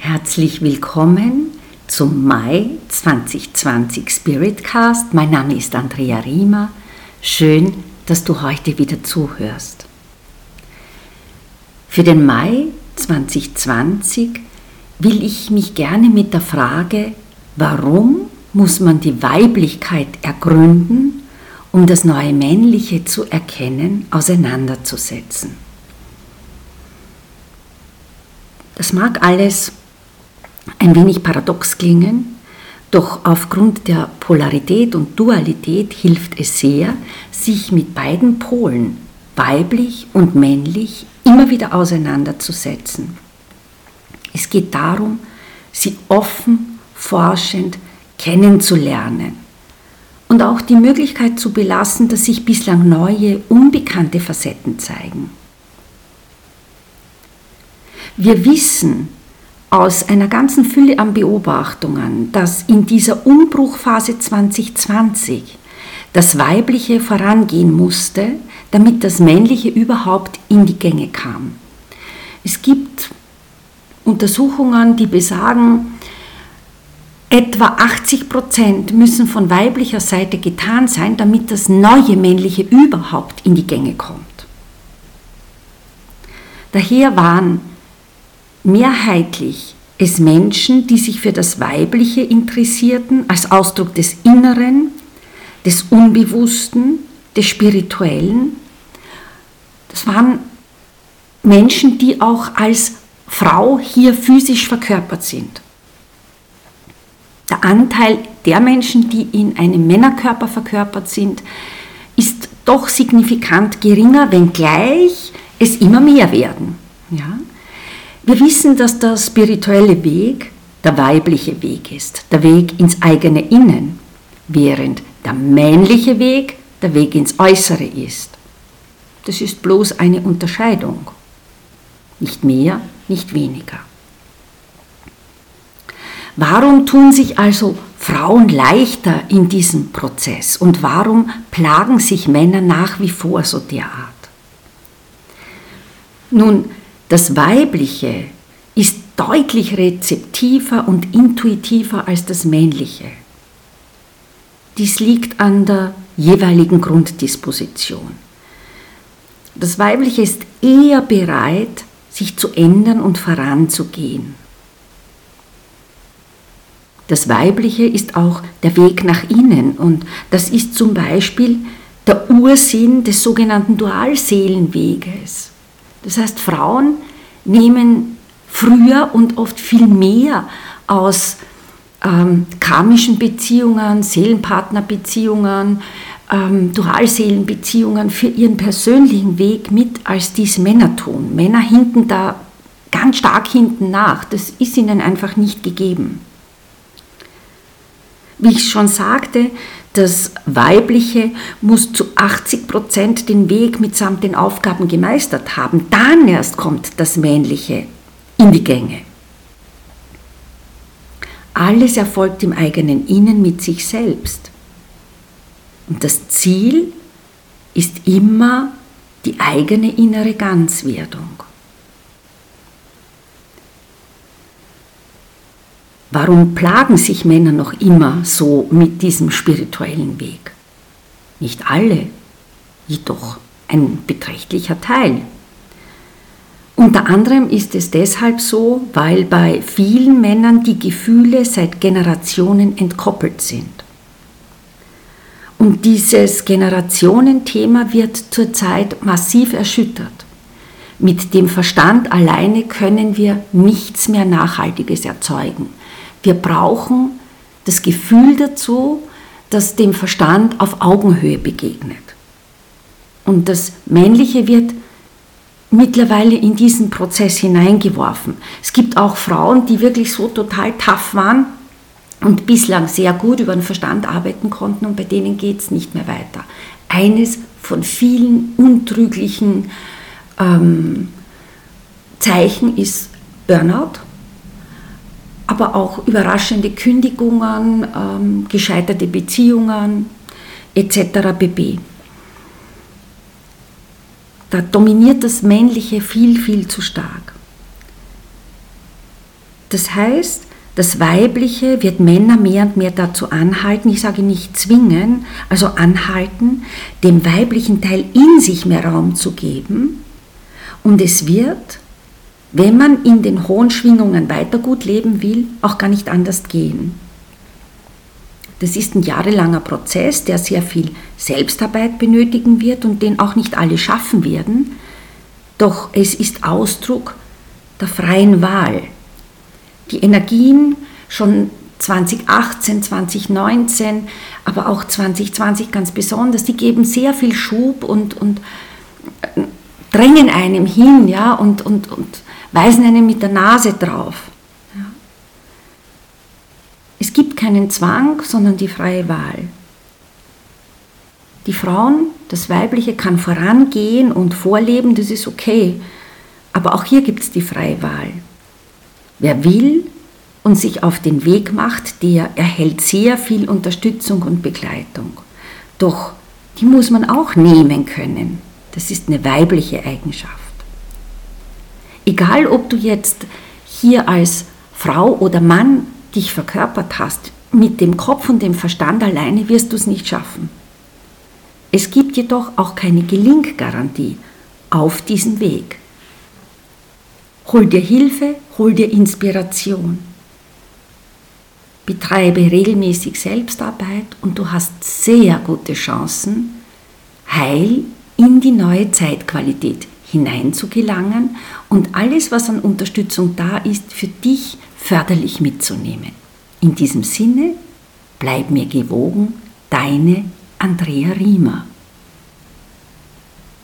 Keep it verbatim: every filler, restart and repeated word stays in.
Herzlich willkommen zum Mai zwanzig zwanzig Spiritcast. Mein Name ist Andrea Riemer. Schön, dass du heute wieder zuhörst. Für den Mai zwanzig zwanzig will ich mich gerne mit der Frage, warum muss man die Weiblichkeit ergründen, um das neue Männliche zu erkennen, auseinanderzusetzen. Das mag alles ein wenig paradox klingen, doch aufgrund der Polarität und Dualität hilft es sehr, sich mit beiden Polen, weiblich und männlich, immer wieder auseinanderzusetzen. Es geht darum, sie offen, forschend kennenzulernen und auch die Möglichkeit zu belassen, dass sich bislang neue, unbekannte Facetten zeigen. Wir wissen aus einer ganzen Fülle an Beobachtungen, dass in dieser Umbruchphase zwanzig zwanzig das Weibliche vorangehen musste, damit das Männliche überhaupt in die Gänge kam. Es gibt Untersuchungen, die besagen, etwa achtzig Prozent müssen von weiblicher Seite getan sein, damit das neue Männliche überhaupt in die Gänge kommt. Daher waren mehrheitlich es Menschen, die sich für das Weibliche interessierten, als Ausdruck des Inneren, des Unbewussten, des Spirituellen. Das waren Menschen, die auch als Frau hier physisch verkörpert sind. Der Anteil der Menschen, die in einem Männerkörper verkörpert sind, ist doch signifikant geringer, wenngleich es immer mehr werden. Ja? Wir wissen, dass der spirituelle Weg der weibliche Weg ist, der Weg ins eigene Innen, während der männliche Weg der Weg ins Äußere ist. Das ist bloß eine Unterscheidung, nicht mehr, nicht weniger. Warum tun sich also Frauen leichter in diesem Prozess und warum plagen sich Männer nach wie vor so derart? Nun, das Weibliche ist deutlich rezeptiver und intuitiver als das Männliche. Dies liegt an der jeweiligen Grunddisposition. Das Weibliche ist eher bereit, sich zu ändern und voranzugehen. Das Weibliche ist auch der Weg nach innen und das ist zum Beispiel der Ursinn des sogenannten Dualseelenweges. Das heißt, Frauen nehmen früher und oft viel mehr aus ähm, karmischen Beziehungen, Seelenpartnerbeziehungen, ähm, Dualseelenbeziehungen für ihren persönlichen Weg mit, als dies Männer tun. Männer hinken da ganz stark hinten nach. Das ist ihnen einfach nicht gegeben. Wie ich schon sagte, das Weibliche muss zu achtzig Prozent den Weg mitsamt den Aufgaben gemeistert haben. Dann erst kommt das Männliche in die Gänge. Alles erfolgt im eigenen Innen mit sich selbst. Und das Ziel ist immer die eigene innere Ganzwerdung. Warum plagen sich Männer noch immer so mit diesem spirituellen Weg? Nicht alle, jedoch ein beträchtlicher Teil. Unter anderem ist es deshalb so, weil bei vielen Männern die Gefühle seit Generationen entkoppelt sind. Und dieses Generationenthema wird zurzeit massiv erschüttert. Mit dem Verstand alleine können wir nichts mehr Nachhaltiges erzeugen. Wir brauchen das Gefühl dazu, das dem Verstand auf Augenhöhe begegnet. Und das Männliche wird mittlerweile in diesen Prozess hineingeworfen. Es gibt auch Frauen, die wirklich so total tough waren und bislang sehr gut über den Verstand arbeiten konnten und bei denen geht es nicht mehr weiter. Eines von vielen untrüglichen ähm, Zeichen ist Burnout, aber auch überraschende Kündigungen, ähm, gescheiterte Beziehungen et cetera pp. Da dominiert das Männliche viel, viel zu stark. Das heißt, das Weibliche wird Männer mehr und mehr dazu anhalten, ich sage nicht zwingen, also anhalten, dem weiblichen Teil in sich mehr Raum zu geben. Und es wird, wenn man in den hohen Schwingungen weiter gut leben will, auch gar nicht anders gehen. Das ist ein jahrelanger Prozess, der sehr viel Selbstarbeit benötigen wird und den auch nicht alle schaffen werden. Doch es ist Ausdruck der freien Wahl. Die Energien schon zwanzig achtzehn, zwanzig neunzehn, aber auch zwanzig zwanzig ganz besonders, die geben sehr viel Schub und, und drängen einem hin, ja, und, und, und weisen einem mit der Nase drauf. Ja. Es gibt keinen Zwang, sondern die freie Wahl. Die Frauen, das Weibliche kann vorangehen und vorleben, das ist okay, aber auch hier gibt es die freie Wahl. Wer will und sich auf den Weg macht, der erhält sehr viel Unterstützung und Begleitung. Doch die muss man auch nehmen können. Das ist eine weibliche Eigenschaft. Egal, ob du jetzt hier als Frau oder Mann dich verkörpert hast, mit dem Kopf und dem Verstand alleine wirst du es nicht schaffen. Es gibt jedoch auch keine Gelinggarantie auf diesem Weg. Hol dir Hilfe, hol dir Inspiration. Betreibe regelmäßig Selbstarbeit und du hast sehr gute Chancen, heil in die neue Zeitqualität hineinzugelangen und alles, was an Unterstützung da ist, für dich förderlich mitzunehmen. In diesem Sinne, bleib mir gewogen, deine Andrea Riemer.